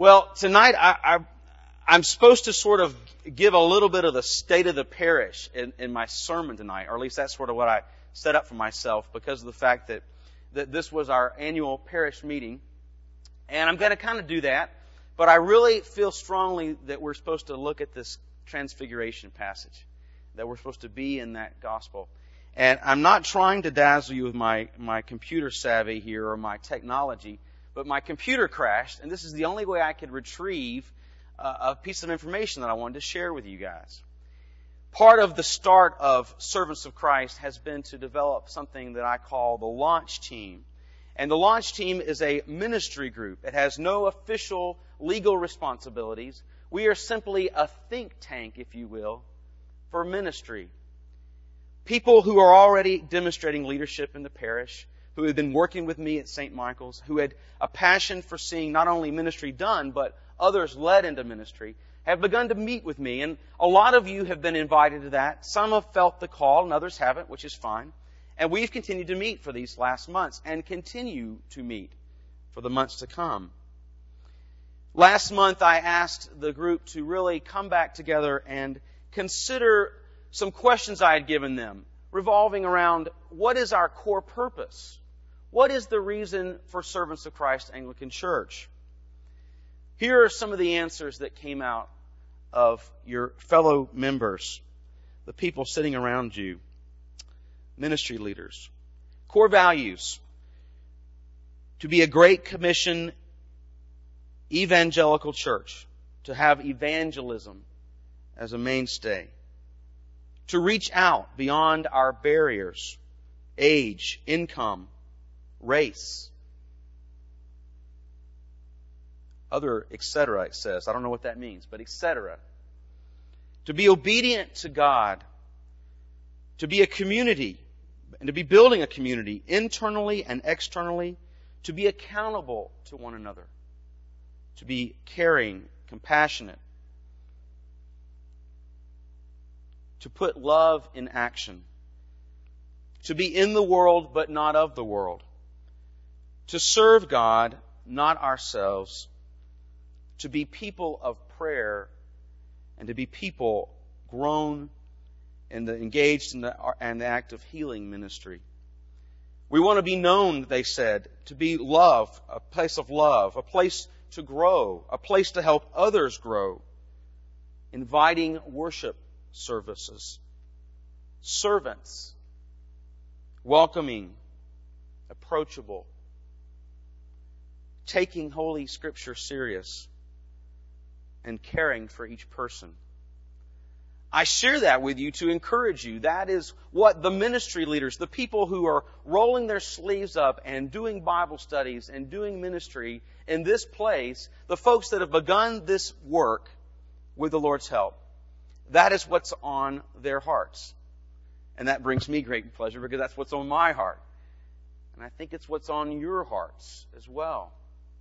Well, tonight I'm supposed to sort of give a little bit of the state of the parish in my sermon tonight, or at least that's sort of what I set up for myself because of the fact that this was our annual parish meeting. And I'm going to kind of do that, but I really feel strongly that we're supposed to look at this Transfiguration passage, that we're supposed to be in that gospel. And I'm not trying to dazzle you with my computer savvy here or my technology, but my computer crashed, and this is the only way I could retrieve a piece of information that I wanted to share with you guys. Part of the start of Servants of Christ has been to develop something that I call the launch team. And the launch team is a ministry group. It has no official legal responsibilities. We are simply a think tank, if you will, for ministry. People who are already demonstrating leadership in the parish, who had been working with me at St. Michael's, who had a passion for seeing not only ministry done, but others led into ministry, have begun to meet with me. And a lot of you have been invited to that. Some have felt the call and others haven't, which is fine. And we've continued to meet for these last months and continue to meet for the months to come. Last month I asked the group to really come back together and consider some questions I had given them revolving around what is our core purpose? What is the reason for Servants of Christ Anglican Church? Here are some of the answers that came out of your fellow members, the people sitting around you, ministry leaders. Core values: to be a Great Commission evangelical church, to have evangelism as a mainstay, to reach out beyond our barriers, age, income, race, other, etc., it says. I don't know what that means, but etc. To be obedient to God, to be a community, and to be building a community internally and externally, to be accountable to one another, to be caring, compassionate, to put love in action, to be in the world but not of the world, to serve God, not ourselves, to be people of prayer, and to be people grown and engaged in the act of healing ministry. We want to be known, they said, to be love, a place to grow, a place to help others grow, inviting worship services, servants, welcoming, approachable, taking Holy Scripture serious, and caring for each person. I share that with you to encourage you. That is what the ministry leaders, the people who are rolling their sleeves up and doing Bible studies and doing ministry in this place, the folks that have begun this work with the Lord's help, that is what's on their hearts. And that brings me great pleasure because that's what's on my heart. And I think it's what's on your hearts as well.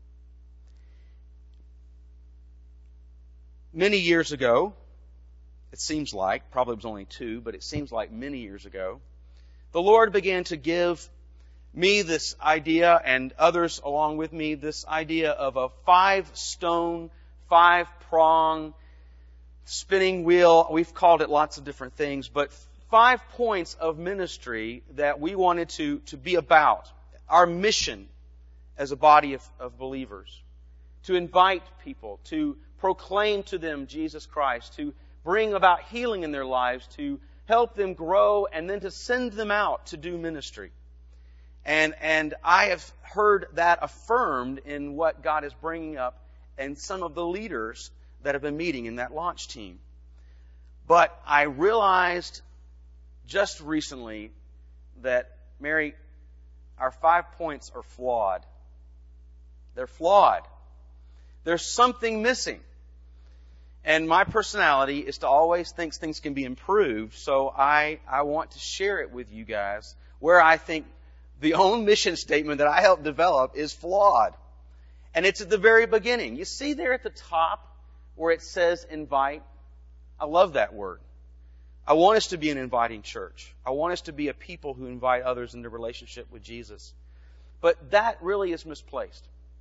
Many years ago, it seems like, probably it was only 2, but it seems like many years ago, the Lord began to give me this idea, and others along with me, this idea of a 5-stone, 5-prong spinning wheel. We've called it lots of different things, but 5 points of ministry that we wanted to be about. Our mission as a body of believers. To invite people, to proclaim to them Jesus Christ, to bring about healing in their lives, to help them grow, and then to send them out to do ministry. And I have heard that affirmed in what God is bringing up and some of the leaders that have been meeting in that launch team. But I realized just recently that, Mary, our 5 points are flawed. They're flawed. There's something missing. And my personality is to always think things can be improved, so I want to share it with you guys where I think the own mission statement that I helped develop is flawed. And it's at the very beginning. You see there at the top where it says invite? I love that word. I want us to be an inviting church. I want us to be a people who invite others into relationship with Jesus. But that really is misplaced.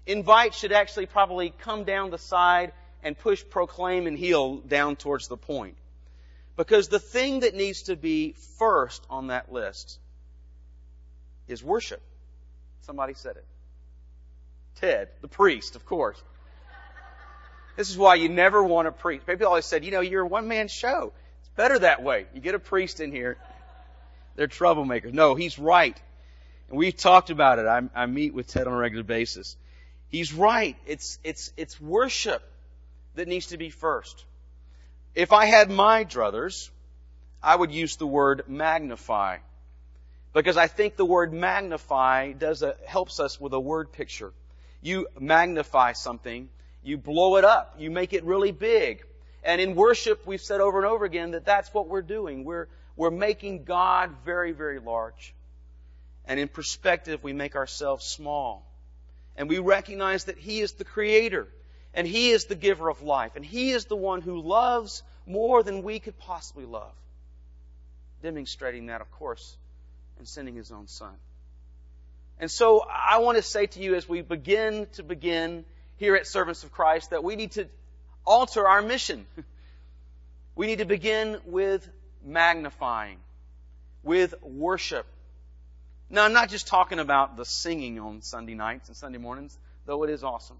Invite should actually probably come down the side and push proclaim and heal down towards the point. Because the thing that needs to be first on that list is worship. Somebody said it. Ted, the priest, of course. This is why you never want a priest. People always said, you're a one-man show. It's better that way. You get a priest in here. They're troublemakers. No, he's right. And we've talked about it. I meet with Ted on a regular basis. He's right. It's worship that needs to be first. If I had my druthers, I would use the word magnify. Because I think the word magnify helps us with a word picture. You magnify something, you blow it up, you make it really big. And in worship, we've said over and over again that that's what we're doing. We're making God very, very large. And in perspective, we make ourselves small. And we recognize that He is the Creator. And He is the giver of life. And He is the one who loves more than we could possibly love. Demonstrating that, of course, in sending His own Son. And so I want to say to you as we begin here at Servants of Christ that we need to alter our mission. We need to begin with magnifying, with worship. Now, I'm not just talking about the singing on Sunday nights and Sunday mornings, though it is awesome.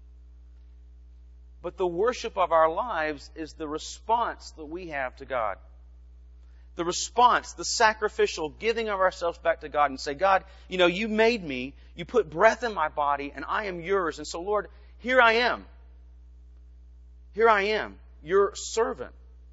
But the worship of our lives is the response that we have to God. The response, the sacrificial giving of ourselves back to God and say, God, you made me, you put breath in my body, and I am yours. And so, Lord, here I am. Here I am, your servant.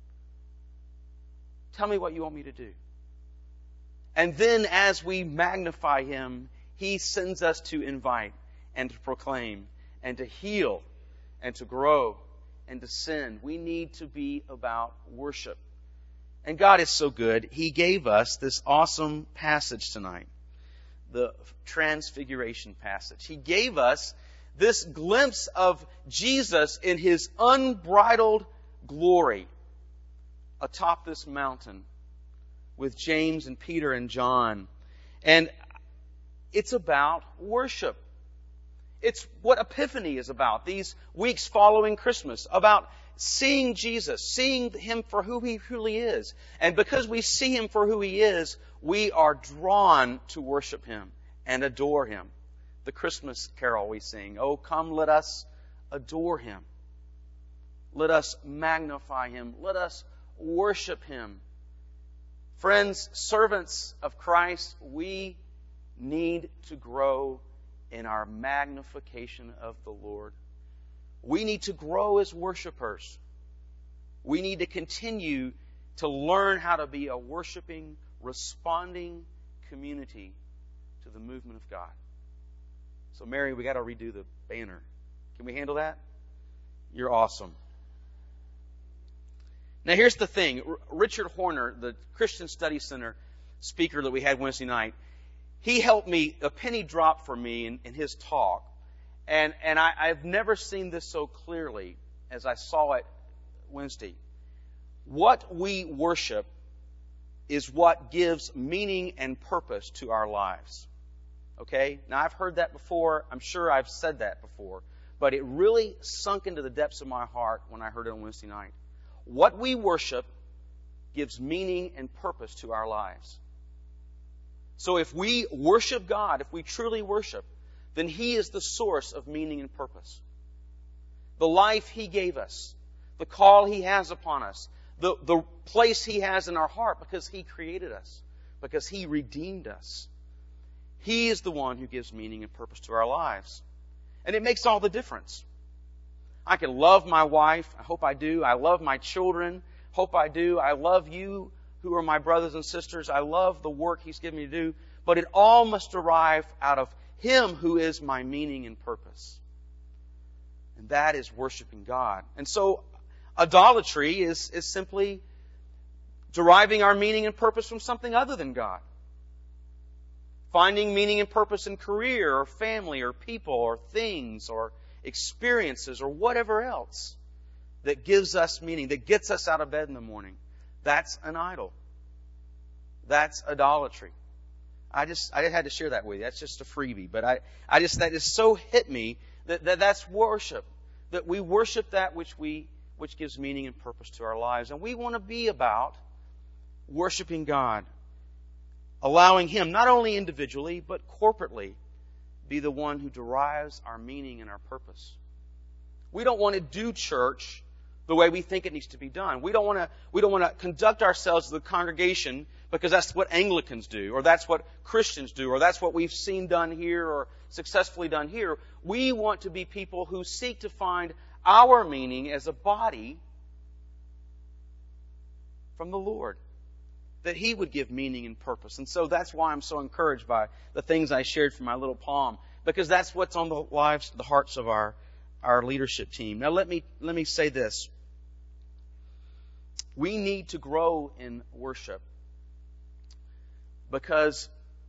Tell me what you want me to do. And then as we magnify Him, He sends us to invite and to proclaim and to heal and to grow and to send. We need to be about worship. And God is so good. He gave us this awesome passage tonight, the Transfiguration passage. He gave us this glimpse of Jesus in His unbridled glory atop this mountain with James and Peter and John. And it's about worship. It's what Epiphany is about, these weeks following Christmas, about seeing Jesus, seeing Him for who He truly is. And because we see Him for who He is, we are drawn to worship Him and adore Him. The Christmas carol we sing, "Oh, come, let us adore Him. Let us magnify Him. Let us worship Him." Friends, servants of Christ, we need to grow in our magnification of the Lord. We need to grow as worshipers. We need to continue to learn how to be a worshiping, responding community to the movement of God. So, Mary, we got to redo the banner. Can we handle that? You're awesome. Now, here's the thing. Richard Horner, the Christian Study Center speaker that we had Wednesday night, he helped me, a penny dropped for me in his talk. And I've never seen this so clearly as I saw it Wednesday. What we worship is what gives meaning and purpose to our lives. Okay? Now, I've heard that before. I'm sure I've said that before. But it really sunk into the depths of my heart when I heard it on Wednesday night. What we worship gives meaning and purpose to our lives. So if we worship God, if we truly worship, then He is the source of meaning and purpose. The life He gave us, the call He has upon us, the place He has in our heart because He created us, because He redeemed us. He is the one who gives meaning and purpose to our lives. And it makes all the difference. I can love my wife. I hope I do. I love my children. Hope I do. I love you who are my brothers and sisters. I love the work He's given me to do. But it all must arrive out of Him who is my meaning and purpose. And that is worshiping God. And so idolatry is simply deriving our meaning and purpose from something other than God. Finding meaning and purpose in career or family or people or things or experiences or whatever else that gives us meaning, that gets us out of bed in the morning. That's an idol. That's idolatry. I had to share that with you. That's just a freebie. But that just so hit me That's worship. That we worship that which gives meaning and purpose to our lives. And we want to be about worshiping God, allowing Him, not only individually, but corporately, be the one who derives our meaning and our purpose. We don't want to do church the way we think it needs to be done. We don't want to conduct ourselves as a congregation because that's what Anglicans do, or that's what Christians do, or that's what we've seen done here or successfully done here. We want to be people who seek to find our meaning as a body from the Lord, that He would give meaning and purpose. And so that's why I'm so encouraged by the things I shared from my little poem, because that's what's on the lives, the hearts of our leadership team. Now let me say this. We need to grow in worship, because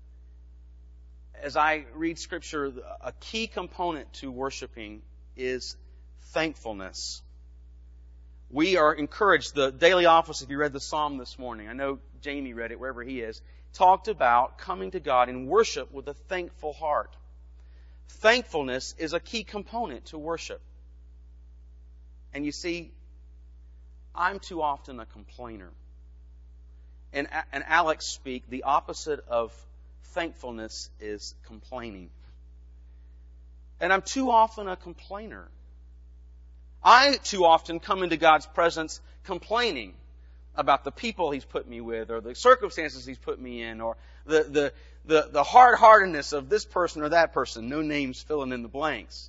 as I read Scripture, a key component to worshiping is thankfulness. We are encouraged. The Daily Office, if you read the Psalm this morning, I know Jamie read it wherever he is, talked about coming to God in worship with a thankful heart. Thankfulness is a key component to worship. And you see, I'm too often a complainer. And Alex speak, the opposite of thankfulness is complaining. And I'm too often a complainer. I too often come into God's presence complaining about the people He's put me with, or the circumstances He's put me in, or the hard-heartedness of this person or that person. No names filling in the blanks.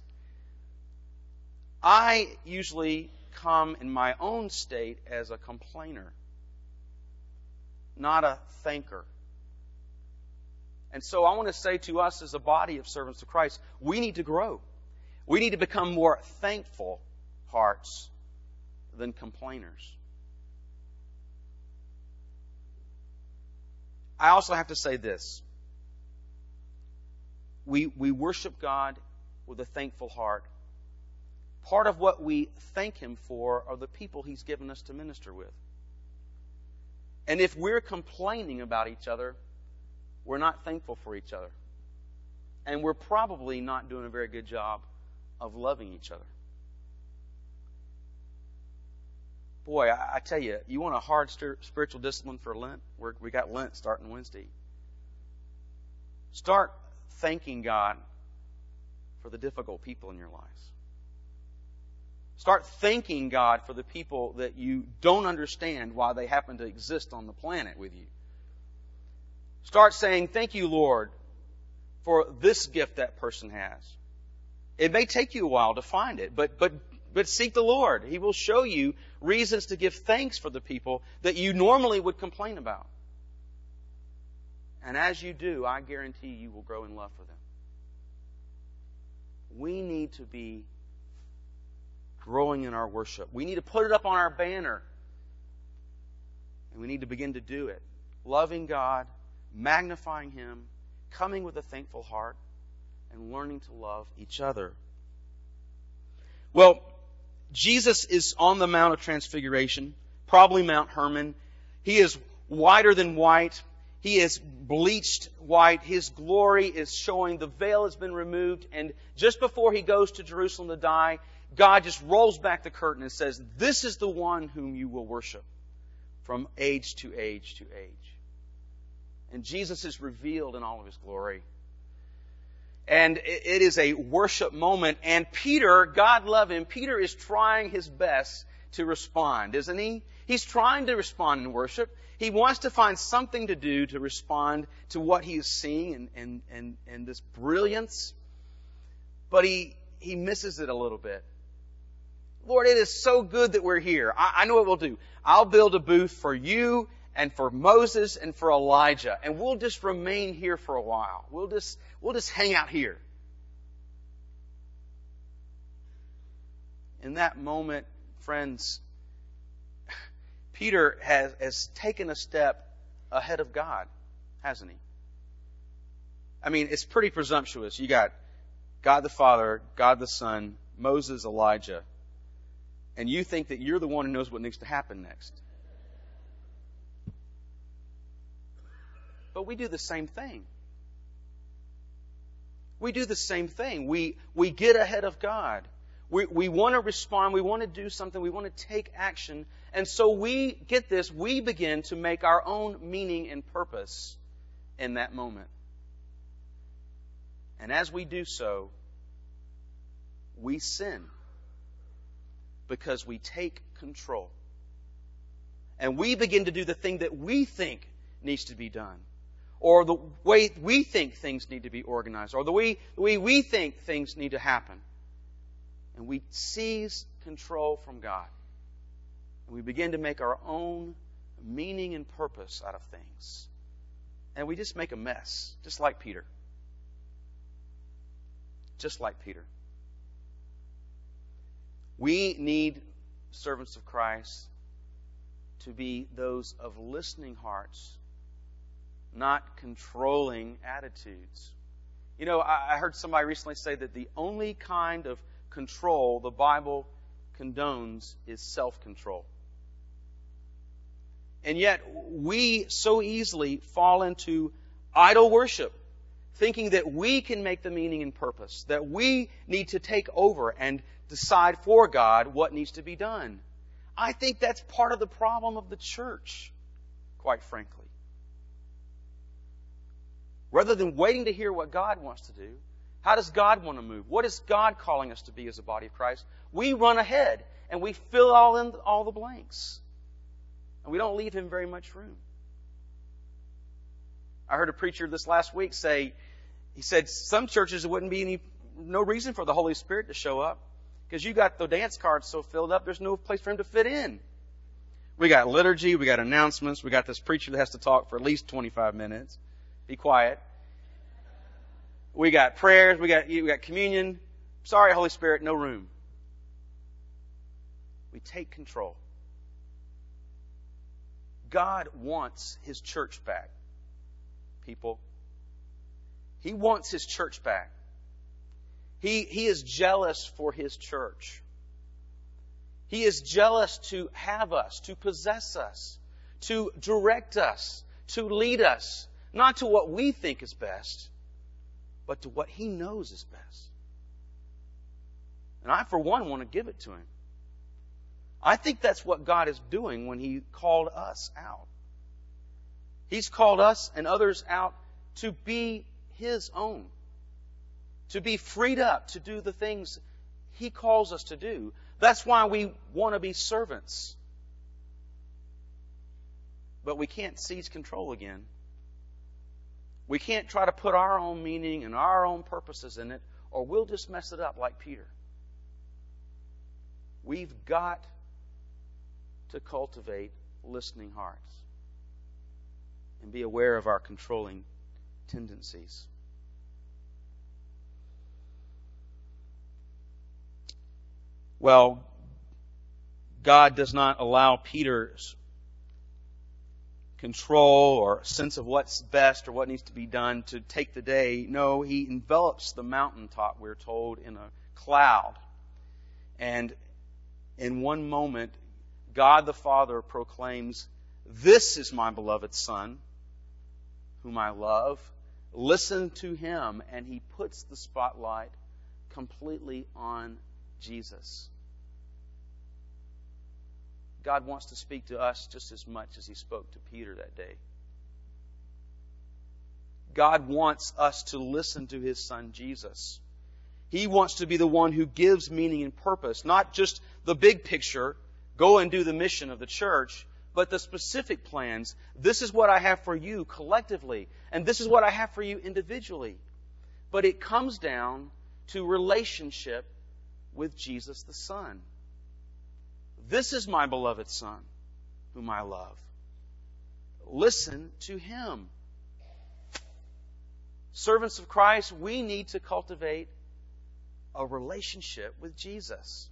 I usually come in my own state as a complainer, not a thanker. And so I want to say to us as a body of servants of Christ, we need to grow. We need to become more thankful hearts than complainers. I also have to say this. We worship God with a thankful heart. Part of what we thank Him for are the people He's given us to minister with. And if we're complaining about each other, we're not thankful for each other. And we're probably not doing a very good job of loving each other. Boy, I tell you, you want a hard spiritual discipline for Lent? We got Lent starting Wednesday. Start thanking God for the difficult people in your lives. Start thanking God for the people that you don't understand why they happen to exist on the planet with you. Start saying, thank you, Lord, for this gift that person has. It may take you a while to find it, but seek the Lord. He will show you reasons to give thanks for the people that you normally would complain about. And as you do, I guarantee you will grow in love for them. We need to be growing in our worship. We need to put it up on our banner. And we need to begin to do it. Loving God, magnifying Him, coming with a thankful heart, and learning to love each other. Well, Jesus is on the Mount of Transfiguration, probably Mount Hermon. He is whiter than white. He is bleached white. His glory is showing. The veil has been removed. And just before He goes to Jerusalem to die, God just rolls back the curtain and says, this is the one whom you will worship from age to age to age. And Jesus is revealed in all of His glory. And it is a worship moment. And Peter, God love him, Peter is trying his best to respond, isn't he? He's trying to respond in worship. He wants to find something to do to respond to what he is seeing and this brilliance. But he misses it a little bit. Lord, it is so good that we're here. I know what we'll do. I'll build a booth for you and for Moses and for Elijah. And we'll just remain here for a while. We'll just hang out here. In that moment, friends, Peter has taken a step ahead of God, hasn't he? I mean, it's pretty presumptuous. You got God the Father, God the Son, Moses, Elijah, and you think that you're the one who knows what needs to happen next. But we do the same thing. we do the same thing. We get ahead of God. We want to respond. We want to do something. We want to take action. And so we begin to make our own meaning and purpose in that moment. And as we do so, we sin because we take control. And we begin to do the thing that we think needs to be done, or the way we think things need to be organized, or the way we think things need to happen. And we seize control from God. And we begin to make our own meaning and purpose out of things. And we just make a mess, just like Peter. Just like Peter. We need servants of Christ to be those of listening hearts, not controlling attitudes. You know, I heard somebody recently say that the only kind of control the Bible condones is self-control. And yet, we so easily fall into idol worship, thinking that we can make the meaning and purpose, that we need to take over and decide for God what needs to be done. I think that's part of the problem of the church, quite frankly. Rather than waiting to hear what God wants to do, how does God want to move? What is God calling us to be as a body of Christ? We run ahead and we fill all the blanks. And we don't leave Him very much room. I heard a preacher this last week say, he said some churches there wouldn't be no reason for the Holy Spirit to show up because you got the dance cards so filled up, there's no place for Him to fit in. We got liturgy, we got announcements, we got this preacher that has to talk for at least 25 minutes. Be quiet. We got prayers, we got communion. Sorry, Holy Spirit, no room. We take control. God wants His church back, people. He wants His church back. He is jealous for His church. He is jealous to have us, to possess us, to direct us, to lead us, not to what we think is best, but to what He knows is best. And I, for one, want to give it to Him. I think that's what God is doing when He called us out. He's called us and others out to be His own, to be freed up to do the things He calls us to do. That's why we want to be servants. But we can't seize control again. We can't try to put our own meaning and our own purposes in it, or we'll just mess it up like Peter. We've got to cultivate listening hearts and be aware of our controlling tendencies. Well, God does not allow Peter's control or sense of what's best or what needs to be done to take the day. No, He envelops the mountaintop, we're told, in a cloud. And in one moment, God the Father proclaims, "This is my beloved Son, whom I love. Listen to Him." And He puts the spotlight completely on Jesus. God wants to speak to us just as much as He spoke to Peter that day. God wants us to listen to His Son, Jesus. He wants to be the one who gives meaning and purpose, not just the big picture, go and do the mission of the church, but the specific plans. This is what I have for you collectively, and this is what I have for you individually. But it comes down to relationship with Jesus the Son. This is my beloved Son, whom I love. Listen to Him. Servants of Christ, we need to cultivate a relationship with Jesus.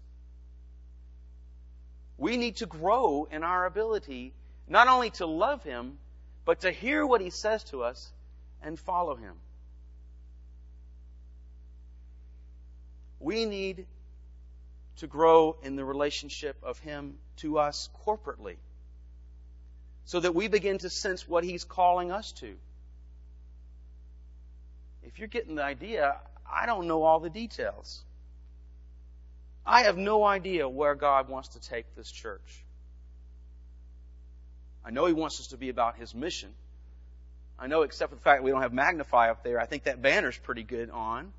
We need to grow in our ability not only to love Him, but to hear what He says to us and follow Him. We need to grow in the relationship of Him to us corporately, so that we begin to sense what He's calling us to. If you're getting the idea, I don't know all the details. I have no idea where God wants to take this church. I know He wants us to be about His mission. I know, except for the fact that we don't have Magnify up there, I think that banner's pretty good on.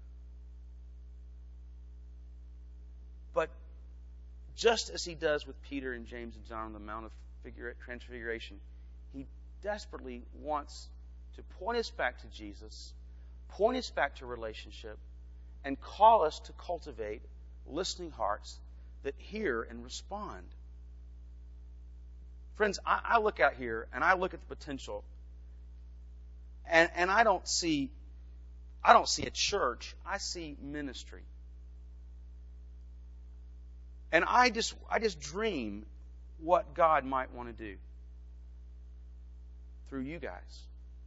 But just as He does with Peter and James and John on the Mount of Transfiguration, He desperately wants to point us back to Jesus, point us back to relationship, and call us to cultivate listening hearts that hear and respond. Friends, I look out here and I look at the potential, and I don't see a church. I see ministry. And I just dream what God might want to do through you guys.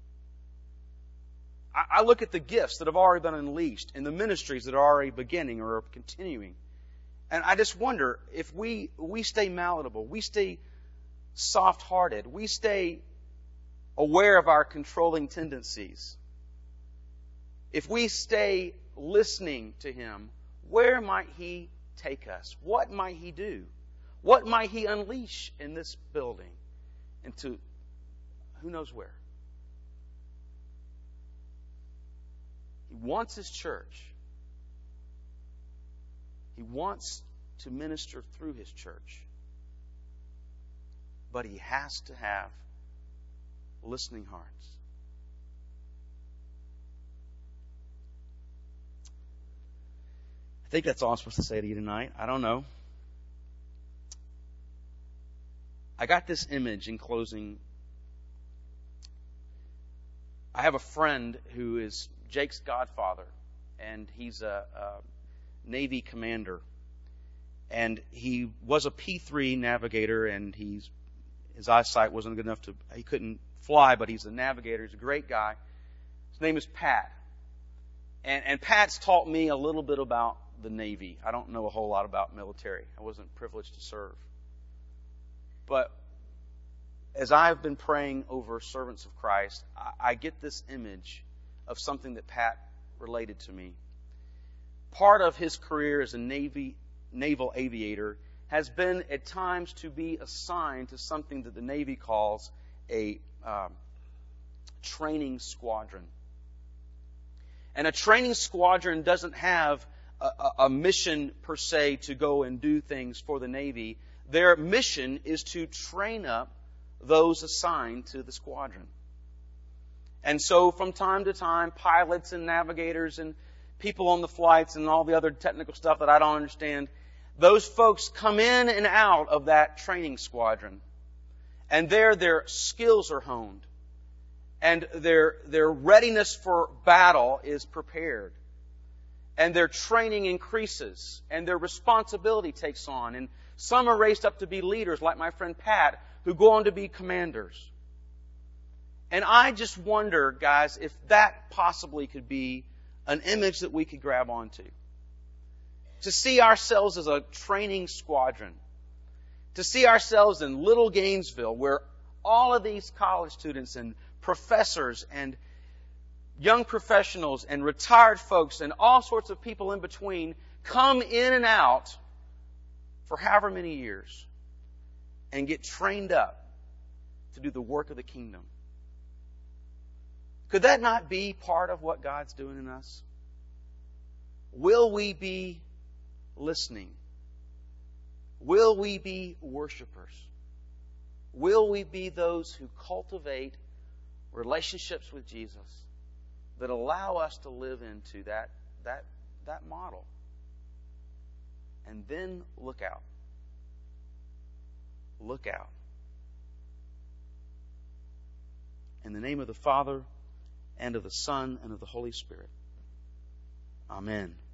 I look at the gifts that have already been unleashed and the ministries that are already beginning or are continuing. And I just wonder if we stay malleable, we stay soft-hearted, we stay aware of our controlling tendencies. If we stay listening to Him, where might He take us? What might He do? What might He unleash in this building? Into who knows where? He wants His church. He wants to minister through His church. But He has to have listening hearts. I think that's all I'm supposed to say to you tonight. I don't know. I got this image in closing. I have a friend who is Jake's godfather, and he's a Navy commander. And he was a P-3 navigator, and his eyesight wasn't good enough he couldn't fly, but he's a navigator. He's a great guy. His name is Pat. And Pat's taught me a little bit about the Navy. I don't know a whole lot about military. I wasn't privileged to serve. But as I've been praying over servants of Christ, I get this image of something that Pat related to me. Part of his career as a naval aviator has been at times to be assigned to something that the Navy calls a training squadron. And a training squadron doesn't have a mission per se to go and do things for the Navy. Their mission is to train up those assigned to the squadron. And so from time to time, pilots and navigators and people on the flights and all the other technical stuff that I don't understand, those folks come in and out of that training squadron. And there their skills are honed. And their readiness for battle is prepared. And their training increases. And their responsibility takes on. And some are raised up to be leaders, like my friend Pat, who go on to be commanders. And I just wonder, guys, if that possibly could be an image that we could grab onto. To see ourselves as a training squadron. To see ourselves in Little Gainesville, where all of these college students and professors and young professionals and retired folks and all sorts of people in between come in and out for however many years and get trained up to do the work of the kingdom. Could that not be part of what God's doing in us? Will we be listening? Will we be worshipers? Will we be those who cultivate relationships with Jesus that allow us to live into that model? And then look out. Look out. In the name of the Father, and of the Son, and of the Holy Spirit. Amen.